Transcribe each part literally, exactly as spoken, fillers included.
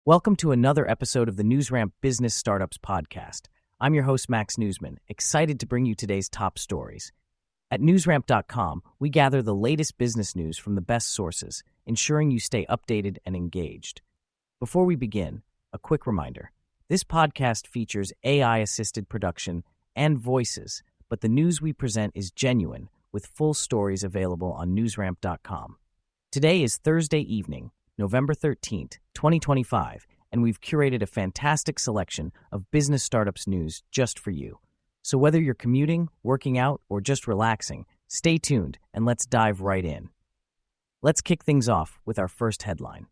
Welcome to another episode of the NewsRamp Business Startups Podcast. I'm your host, Max Newsman, excited to bring you today's top stories. At newsramp dot com, we gather the latest business news from the best sources, ensuring you stay updated and engaged. Before we begin, a quick reminder. This podcast features A I-assisted production and voices, but the news we present is genuine, with full stories available on newsramp dot com. Today is Thursday evening, November thirteenth, twenty twenty-five, and we've curated a fantastic selection of business startups news just for you. So whether you're commuting, working out, or just relaxing, stay tuned and let's dive right in. Let's kick things off with our first headline.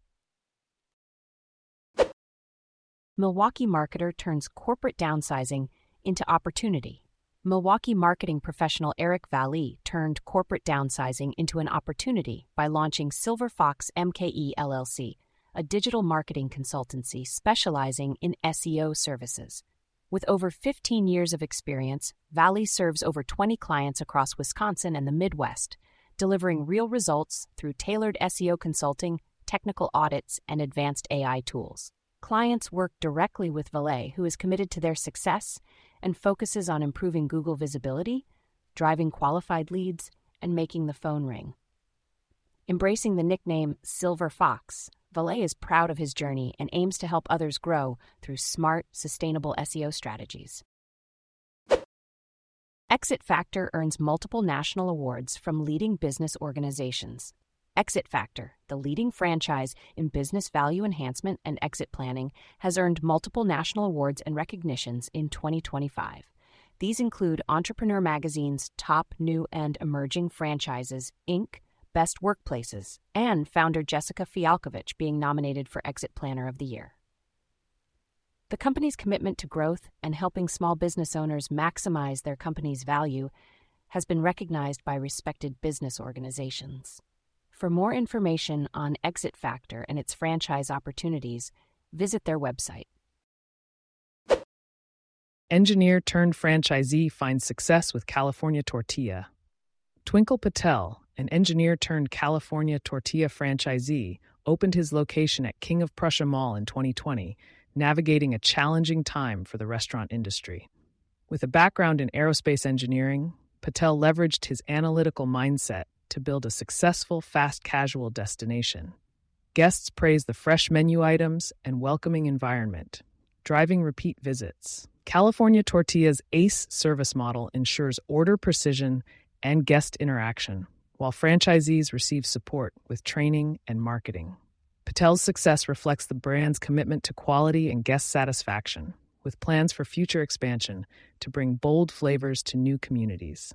Milwaukee marketer turns corporate downsizing into opportunity. Milwaukee marketing professional Eric Vallee turned corporate downsizing into an opportunity by launching Silver Fox M K E L L C, a digital marketing consultancy specializing in S E O services. With over fifteen years of experience, Vallee serves over twenty clients across Wisconsin and the Midwest, delivering real results through tailored S E O consulting, technical audits, and advanced A I tools. Clients work directly with Vallee, who is committed to their success and focuses on improving Google visibility, driving qualified leads, and making the phone ring. Embracing the nickname Silver Fox, Vallee is proud of his journey and aims to help others grow through smart, sustainable S E O strategies. Exit Factor earns multiple national awards from leading business organizations. Exit Factor, the leading franchise in business value enhancement and exit planning, has earned multiple national awards and recognitions in twenty twenty-five. These include Entrepreneur Magazine's Top New and Emerging Franchises, Incorporated, Best Workplaces, and founder Jessica Fialkovich being nominated for Exit Planner of the Year. The company's commitment to growth and helping small business owners maximize their company's value has been recognized by respected business organizations. For more information on Exit Factor and its franchise opportunities, visit their website. Engineer turned franchisee finds success with California Tortilla. Twinkle Patel, an engineer turned California Tortilla franchisee, opened his location at King of Prussia Mall in twenty twenty, navigating a challenging time for the restaurant industry. With a background in aerospace engineering, Patel leveraged his analytical mindset to build a successful fast casual destination. Guests praise the fresh menu items and welcoming environment, driving repeat visits. California Tortilla's ACE service model ensures order precision and guest interaction, while franchisees receive support with training and marketing. Patel's success reflects the brand's commitment to quality and guest satisfaction, with plans for future expansion to bring bold flavors to new communities.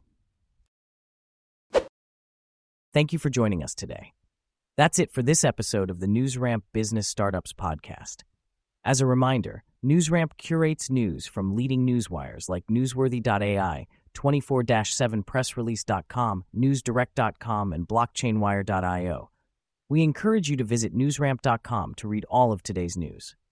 Thank you for joining us today. That's it for this episode of the NewsRamp Business Startups Podcast. As a reminder, NewsRamp curates news from leading newswires like newsworthy dot A I, twenty-four seven press release dot com, newsdirect dot com, and blockchain wire dot io. We encourage you to visit newsramp dot com to read all of today's news.